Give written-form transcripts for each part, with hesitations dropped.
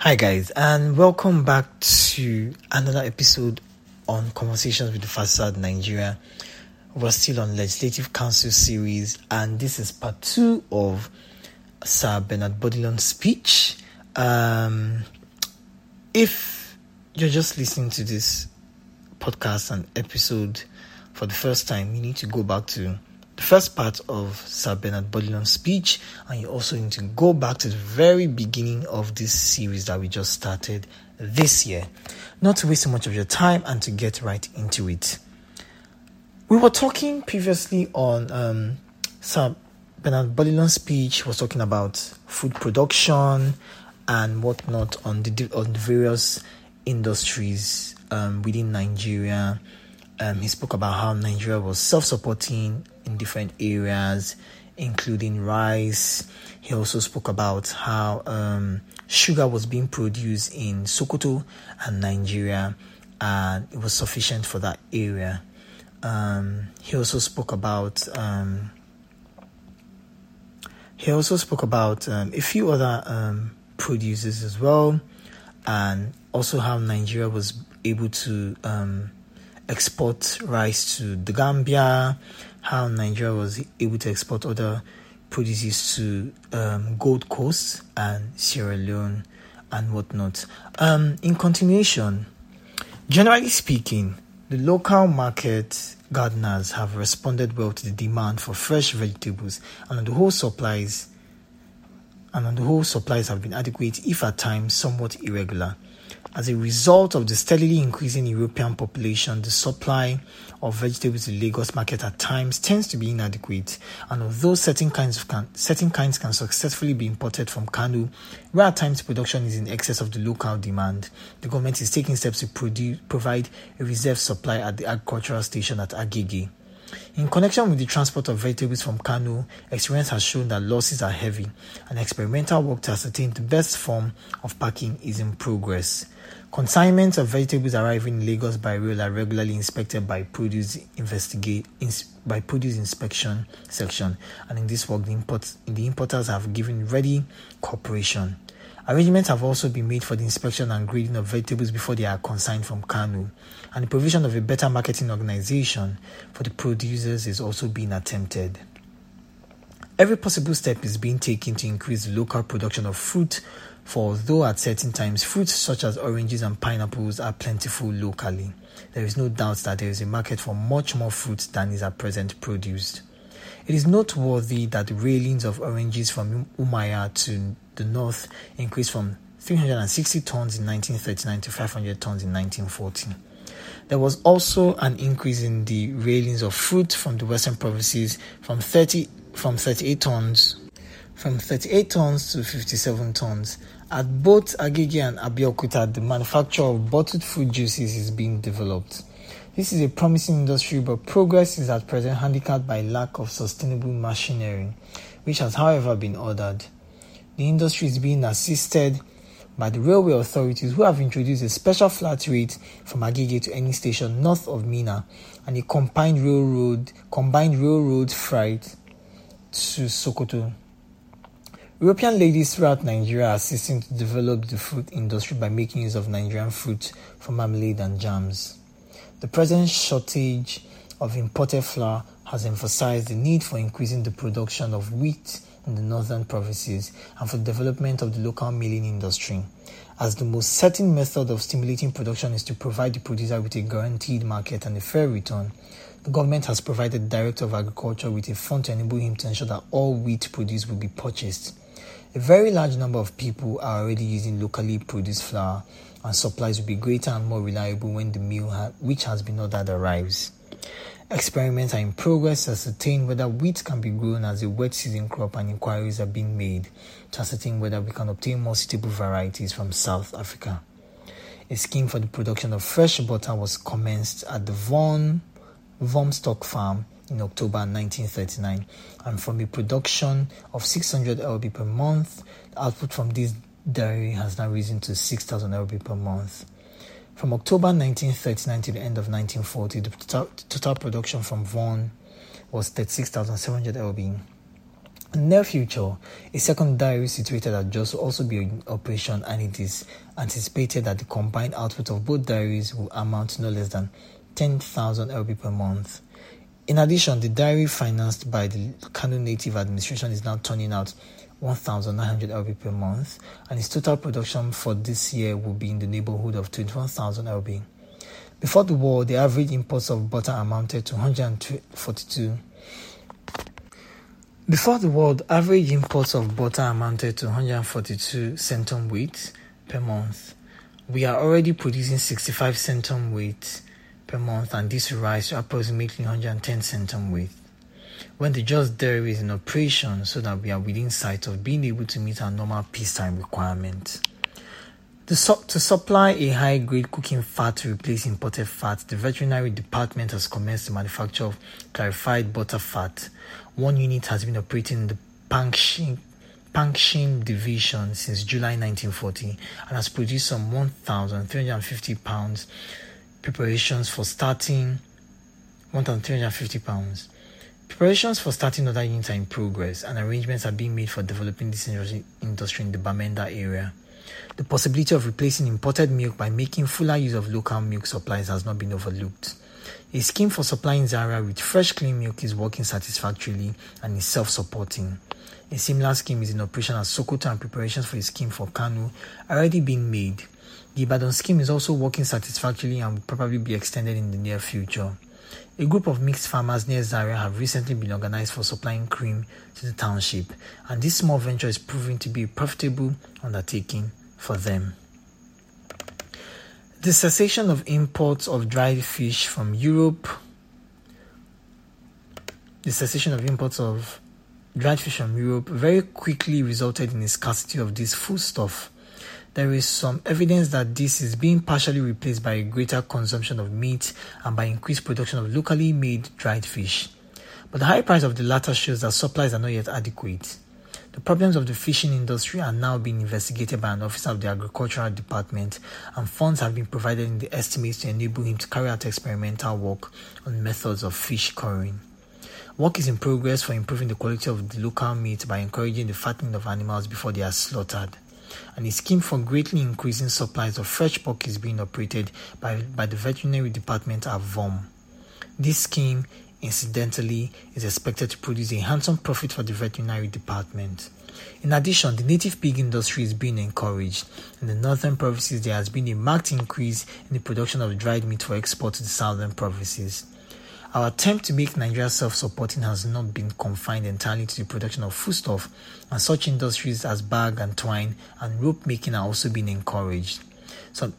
Hi guys, and welcome back to another episode on Conversations with the Facade Nigeria. We're still on Legislative Council series, and this is part 2 of Sir Bernard Bodilon's speech. If you're just listening to this podcast and episode for the first time, you need to go back to the first part of Sir Bernard Bodilon's speech, and you also need to go back to the very beginning of this series that we just started this year. Not to waste so much of your time and to get right into it. We were talking previously on Sir Bernard Bodilon's speech. Was talking about food production and whatnot on the various industries within Nigeria. He spoke about how Nigeria was self-supporting in different areas, including rice. He also spoke about how sugar was being produced in Sokoto and Nigeria, and it was sufficient for that area. He also spoke about a few other producers as well, and also how Nigeria was able to export rice to the Gambia, how Nigeria was able to export other produces to Gold Coast and Sierra Leone and whatnot. In continuation, generally speaking, the local market gardeners have responded well to the demand for fresh vegetables, and on the whole supplies have been adequate, if at times somewhat irregular. As a result of the steadily increasing European population, the supply of vegetables in Lagos market at times tends to be inadequate, and although certain kinds can successfully be imported from Kano, where at times production is in excess of the local demand, the government is taking steps to provide a reserve supply at the agricultural station at Agege. In connection with the transport of vegetables from Kano, experience has shown that losses are heavy, and experimental work to ascertain the best form of packing is in progress. Consignments of vegetables arriving in Lagos by rail are regularly inspected by produce inspection section, and in this work, the importers have given ready cooperation. Arrangements have also been made for the inspection and grading of vegetables before they are consigned from Kano, and the provision of a better marketing organization for the producers is also being attempted. Every possible step is being taken to increase the local production of fruit, for although at certain times fruits such as oranges and pineapples are plentiful locally, there is no doubt that there is a market for much more fruit than is at present produced. It is noteworthy that the railings of oranges from Umuahia to the north increased from 360 tons in 1939 to 500 tons in 1940. There was also an increase in the railings of fruit from the western provinces from 38 tons to 57 tons. At both Agege and Abeokuta, the manufacture of bottled fruit juices is being developed. This is a promising industry, but progress is at present handicapped by lack of sustainable machinery, which has, however, been ordered. The industry is being assisted by the railway authorities, who have introduced a special flat rate from Agege to any station north of Minna and a combined railroad freight to Sokoto. European ladies throughout Nigeria are assisting to develop the fruit industry by making use of Nigerian fruit for marmalade and jams. The present shortage of imported flour has emphasized the need for increasing the production of wheat in the northern provinces and for the development of the local milling industry, as the most certain method of stimulating production is to provide the producer with a guaranteed market and a fair return. The government has provided the Director of Agriculture with a fund to enable him to ensure that all wheat produced will be purchased. A very large number of people are already using locally produced flour, and supplies will be greater and more reliable when the meal which has been ordered arrives. Experiments are in progress to ascertain whether wheat can be grown as a wet season crop, and inquiries are being made to ascertain whether we can obtain more suitable varieties from South Africa. A scheme for the production of fresh butter was commenced at the Vormstock farm in October 1939, and from a production of 600 lb per month, the output from this dairy has now risen to 6,000 lb per month. From October 1939 to the end of 1940, the total production from Vaughan was 36,700 lb. In the near future, a second dairy situated at Jos will also be in operation, and it is anticipated that the combined output of both dairies will amount to no less than 10,000 LB per month. In addition, the dairy financed by the Kano Native Administration is now turning out 1,900 LB per month, and its total production for this year will be in the neighborhood of 21,000 LB. Before the war, the average imports of butter amounted to 142. Before the war, the average imports of butter amounted to 142 centum weight per month. We are already producing 65 centum weight per month, and this will rise to approximately 110 centum weight when the Jos dairy is in operation, so that we are within sight of being able to meet our normal peacetime requirements. To supply a high-grade cooking fat to replace imported fat, the veterinary department has commenced the manufacture of clarified butter fat. One unit has been operating in the Pangshim division since July 1940 and has produced some 1,350 pounds preparations for starting 1,350 pounds. Preparations for starting other units are in progress, and arrangements are being made for developing this industry in the Bamenda area. The possibility of replacing imported milk by making fuller use of local milk supplies has not been overlooked. A scheme for supplying Zaria with fresh clean milk is working satisfactorily and is self-supporting. A similar scheme is in operation at Sokoto, and preparations for a scheme for Kano are already being made. The Ibadan scheme is also working satisfactorily and will probably be extended in the near future. A group of mixed farmers near Zaria have recently been organized for supplying cream to the township, and this small venture is proving to be a profitable undertaking for them. The cessation of imports of dried fish from Europe very quickly resulted in a scarcity of this foodstuff. There is some evidence that this is being partially replaced by a greater consumption of meat and by increased production of locally made dried fish. But the high price of the latter shows that supplies are not yet adequate. The problems of the fishing industry are now being investigated by an officer of the Agricultural Department, and funds have been provided in the estimates to enable him to carry out experimental work on methods of fish curing. Work is in progress for improving the quality of the local meat by encouraging the fattening of animals before they are slaughtered. And a scheme for greatly increasing supplies of fresh pork is being operated by the Veterinary Department at VOM. This scheme, incidentally, is expected to produce a handsome profit for the Veterinary Department. In addition, the native pig industry is being encouraged. In the northern provinces, there has been a marked increase in the production of dried meat for export to the southern provinces. Our attempt to make Nigeria self-supporting has not been confined entirely to the production of foodstuff, and such industries as bag and twine and rope making are also being encouraged. Some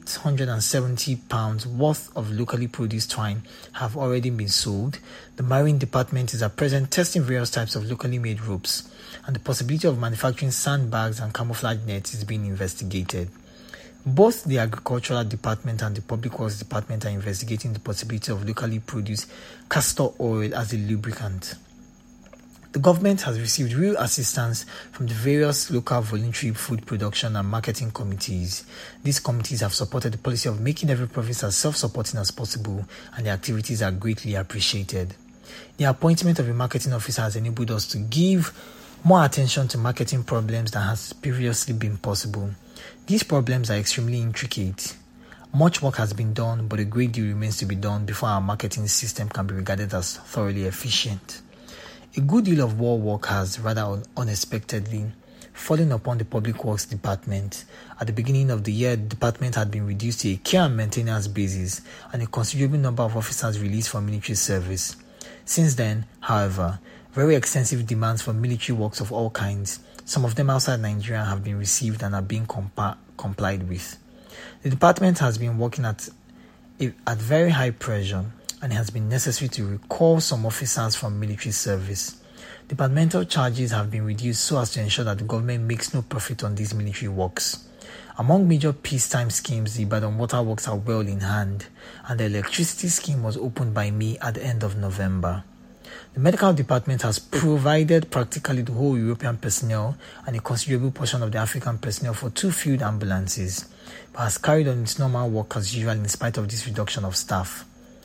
870 pounds worth of locally produced twine have already been sold. The Marine Department is at present testing various types of locally made ropes, and the possibility of manufacturing sandbags and camouflage nets is being investigated. Both the Agricultural Department and the Public Works Department are investigating the possibility of locally produced castor oil as a lubricant. The government has received real assistance from the various local voluntary food production and marketing committees. These committees have supported the policy of making every province as self-supporting as possible, and their activities are greatly appreciated. The appointment of a marketing officer has enabled us to give more attention to marketing problems than has previously been possible. These problems are extremely intricate. Much work has been done, but a great deal remains to be done before our marketing system can be regarded as thoroughly efficient. A good deal of war work has, rather unexpectedly, fallen upon the Public Works Department. At the beginning of the year, the department had been reduced to a care and maintenance basis, and a considerable number of officers released for military service. Since then, however, very extensive demands for military works of all kinds, some of them outside Nigeria, have been received and are being complied with. The department has been working at very high pressure, and it has been necessary to recall some officers from military service. Departmental charges have been reduced so as to ensure that the government makes no profit on these military works. Among major peacetime schemes, the Ibadan Water Works are well in hand, and the electricity scheme was opened by me at the end of November. The medical department has provided practically the whole European personnel and a considerable portion of the African personnel for 2 field ambulances, but has carried on its normal work as usual in spite of this reduction of staff.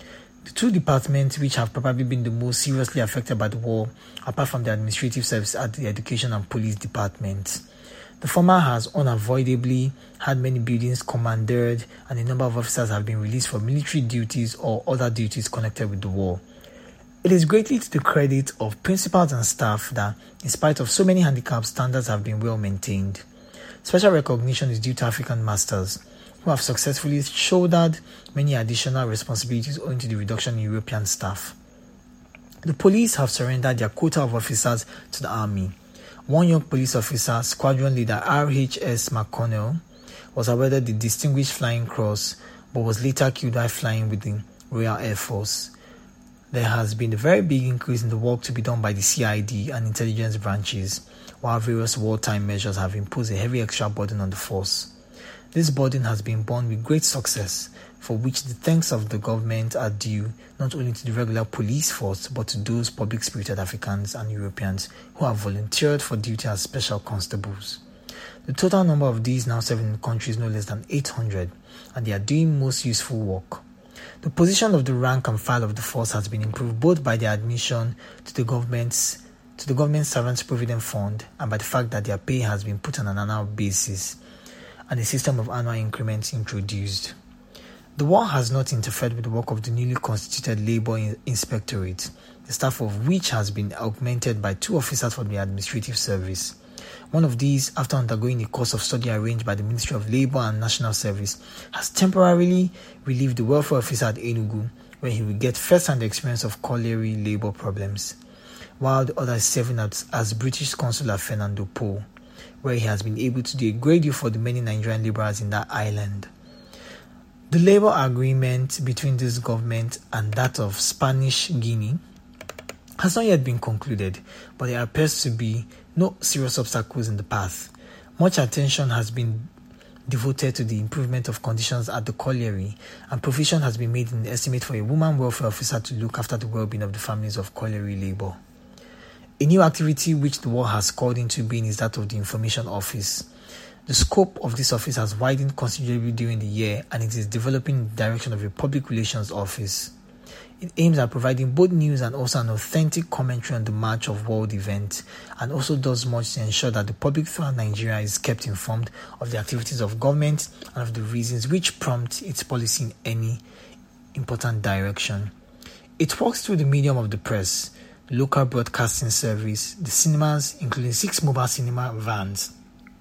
The two departments which have probably been the most seriously affected by the war, apart from the administrative service, are the education and police departments. The former has unavoidably had many buildings commandeered, and a number of officers have been released for military duties or other duties connected with the war. It is greatly to the credit of principals and staff that, in spite of so many handicaps, standards have been well maintained. Special recognition is due to African masters, who have successfully shouldered many additional responsibilities owing to the reduction in European staff. The police have surrendered their quota of officers to the army. One young police officer, Squadron Leader R.H.S. McConnell, was awarded the Distinguished Flying Cross, but was later killed while flying with the Royal Air Force. There has been a very big increase in the work to be done by the CID and intelligence branches, while various wartime measures have imposed a heavy extra burden on the force. This burden has been borne with great success, for which the thanks of the government are due not only to the regular police force but to those public-spirited Africans and Europeans who have volunteered for duty as special constables. The total number of these now serving in the country is no less than 800, and they are doing most useful work. The position of the rank and file of the force has been improved both by their admission to the government Servants Provident Fund and by the fact that their pay has been put on an annual basis and a system of annual increments introduced. The war has not interfered with the work of the newly constituted Labour Inspectorate, the staff of which has been augmented by 2 officers from the administrative service. One of these, after undergoing a course of study arranged by the Ministry of Labour and National Service, has temporarily relieved the welfare officer at Enugu, where he will get first-hand experience of colliery labour problems, while the other is serving as British Consul at Fernando Po, where he has been able to do a great deal for the many Nigerian labourers in that island. The labour agreement between this government and that of Spanish Guinea has not yet been concluded, but there appears to be no serious obstacles in the path. Much attention has been devoted to the improvement of conditions at the colliery, and provision has been made in the estimate for a woman welfare officer to look after the well-being of the families of colliery labour. A new activity which the war has called into being is that of the Information Office. The scope of this office has widened considerably during the year, and it is developing in the direction of a public relations office. It aims at providing both news and also an authentic commentary on the march of world events, and also does much to ensure that the public throughout Nigeria is kept informed of the activities of government and of the reasons which prompt its policy in any important direction. It works through the medium of the press, the local broadcasting service, the cinemas, including 6 mobile cinema vans,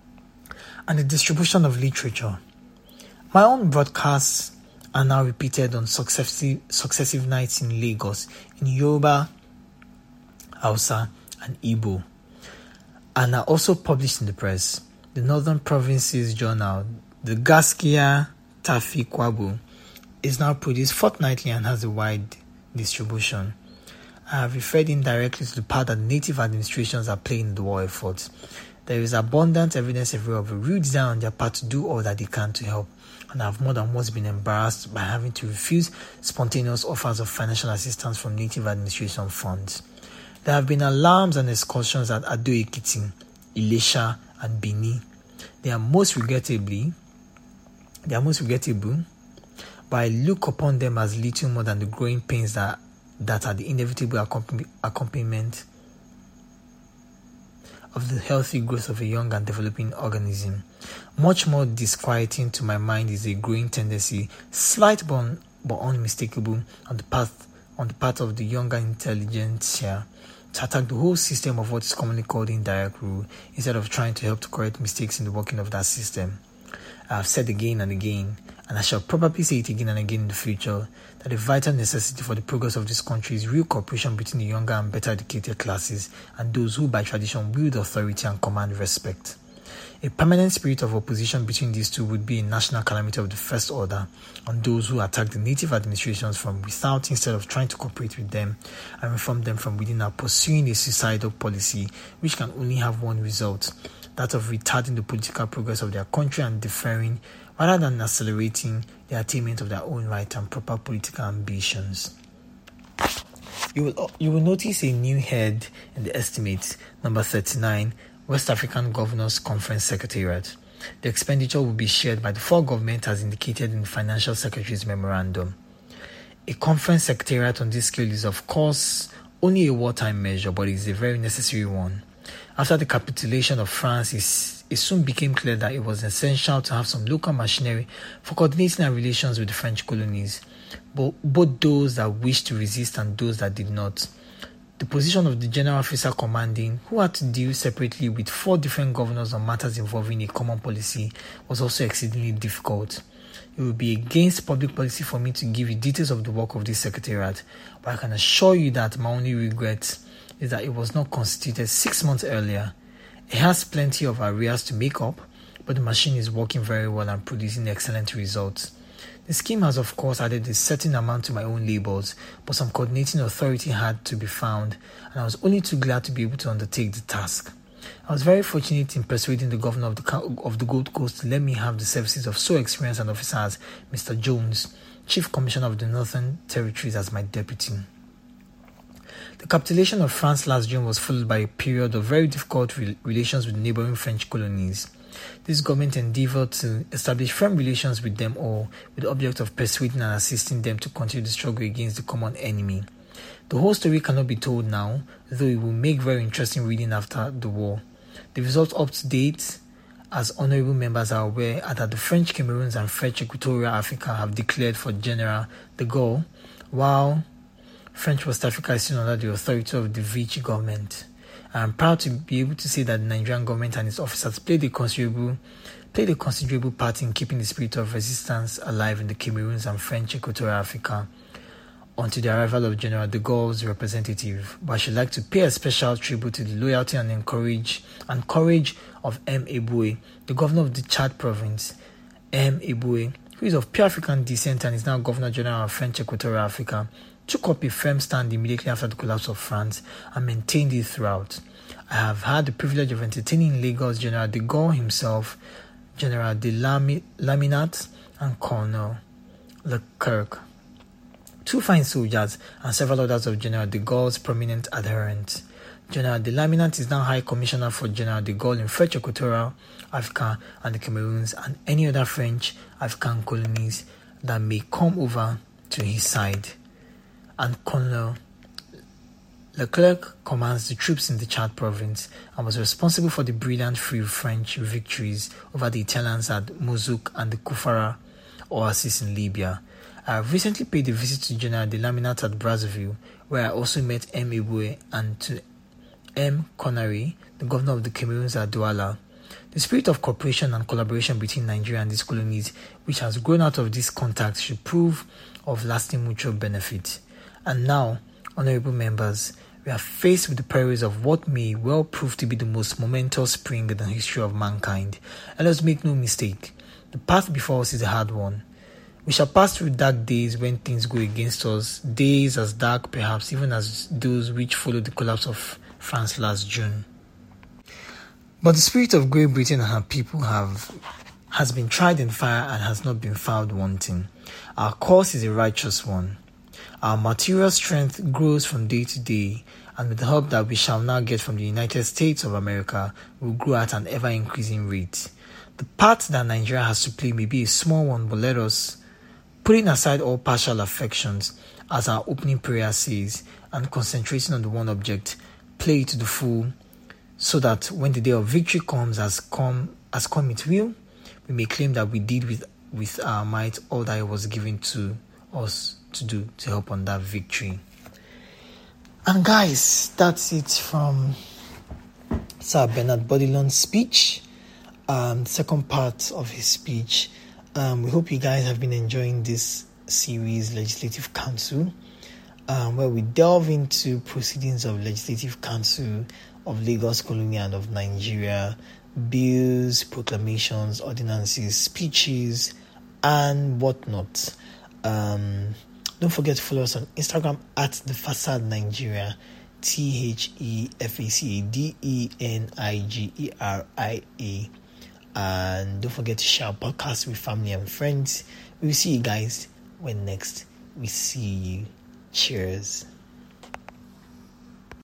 and the distribution of literature. My own broadcasts are now repeated on successive nights in Lagos, in Yoruba, Hausa, and Igbo, and are also published in the press. The Northern Provinces Journal, the Gaskiya Tafi Kwabo, is now produced fortnightly and has a wide distribution. I have referred indirectly to the part that native administrations are playing in the war effort. There is abundant evidence everywhere of a real desire on their part to do all that they can to help, and I have more than once been embarrassed by having to refuse spontaneous offers of financial assistance from native administration funds. There have been alarms and excursions at Ado Ekiti, Ilesha, and Bini. They are most regrettable, but I look upon them as little more than the growing pains that are the inevitable accompaniment of the healthy growth of a young and developing organism. Much more disquieting to my mind is a growing tendency, slight but unmistakable, on the part of the younger intelligentsia to attack the whole system of what is commonly called indirect rule, instead of trying to help to correct mistakes in the working of that system. I have said again and again, and I shall probably say it again and again in the future, that the vital necessity for the progress of this country is real cooperation between the younger and better educated classes and those who by tradition wield authority and command respect. A permanent spirit of opposition between these two would be a national calamity of the first order, on those who attack the native administrations from without instead of trying to cooperate with them and reform them from within, are pursuing a suicidal policy which can only have one result, that of retarding the political progress of their country and deferring rather than accelerating the attainment of their own right and proper political ambitions. You will notice a new head in the estimate, number 39, West African Governors Conference Secretariat. The expenditure will be shared by the 4 governments as indicated in the Financial Secretary's memorandum. A conference secretariat on this scale is, of course, only a wartime measure, but it is a very necessary one. After the capitulation of France, it soon became clear that it was essential to have some local machinery for coordinating our relations with the French colonies, both those that wished to resist and those that did not. The position of the general officer commanding, who had to deal separately with 4 different governors on matters involving a common policy, was also exceedingly difficult. It would be against public policy for me to give you details of the work of this secretariat, but I can assure you that my only regret is that it was not constituted 6 months earlier. It has plenty of arrears to make up, but the machine is working very well and producing excellent results. The scheme has, of course, added a certain amount to my own labors, but some coordinating authority had to be found, and I was only too glad to be able to undertake the task. I was very fortunate in persuading the governor of the Gold Coast to let me have the services of so experienced an officer as Mr. Jones, Chief Commissioner of the Northern Territories, as my deputy. The capitulation of France last June was followed by a period of very difficult relations with neighboring French colonies. This government endeavored to establish firm relations with them all, with the object of persuading and assisting them to continue the struggle against the common enemy. The whole story cannot be told now, though it will make very interesting reading after the war. The results up to date, as honorable members are aware, are that the French Cameroons and French Equatorial Africa have declared for General de Gaulle, while French West Africa is still under the authority of the Vichy government. I am proud to be able to say that the Nigerian government and its officers played a considerable part in keeping the spirit of resistance alive in the Cameroons and French Equatorial Africa until the arrival of General de Gaulle's representative. But I should like to pay a special tribute to the loyalty and courage of M. Eboué, the governor of the Chad province. M. Eboué, who is of pure African descent and is now Governor General of French Equatorial Africa, took up a firm stand immediately after the collapse of France and maintained it throughout. I have had the privilege of entertaining in Lagos General de Gaulle himself, General de Laminat, and Colonel Leclerc, 2 fine soldiers, and several others of General de Gaulle's prominent adherents. General de Laminat is now High Commissioner for General de Gaulle in French Equatorial Africa and the Cameroons and any other French African colonies that may come over to his side. And Colonel Leclerc commands the troops in the Chad province and was responsible for the brilliant Free French victories over the Italians at Mosul and the Kufara oasis in Libya. I have recently paid a visit to General de Laminat at Brazzaville, where I also met M. Eboué, and to M. Connery, the governor of the Cameroons at Douala. The spirit of cooperation and collaboration between Nigeria and these colonies, which has grown out of this contact, should prove of lasting mutual benefit. And now, honorable members, we are faced with the perils of what may well prove to be the most momentous spring in the history of mankind. And let's make no mistake, the path before us is a hard one. We shall pass through dark days when things go against us, days as dark perhaps even as those which followed the collapse of France last June. But the spirit of Great Britain and her people has been tried in fire and has not been found wanting. Our course is a righteous one. Our material strength grows from day to day, and with the help that we shall now get from the United States of America, will grow at an ever-increasing rate. The part that Nigeria has to play may be a small one, but let us, putting aside all partial affections, as our opening prayer says, and concentrating on the one object, play it to the full, so that when the day of victory comes as come it will, we may claim that we did with our might all that it was given to us to do to help on that victory. And guys, that's it from Sir Bernard Bodilon's speech, second part of his speech. We hope you guys have been enjoying this series, Legislative Council, where we delve into proceedings of Legislative Council of Lagos Colony and of Nigeria, bills, proclamations, ordinances, speeches, and whatnot. Don't forget to follow us on Instagram at The Facade Nigeria, TheFacadenigeria, and don't forget to share our podcast with family and friends. We'll see you guys when next we see you. Cheers.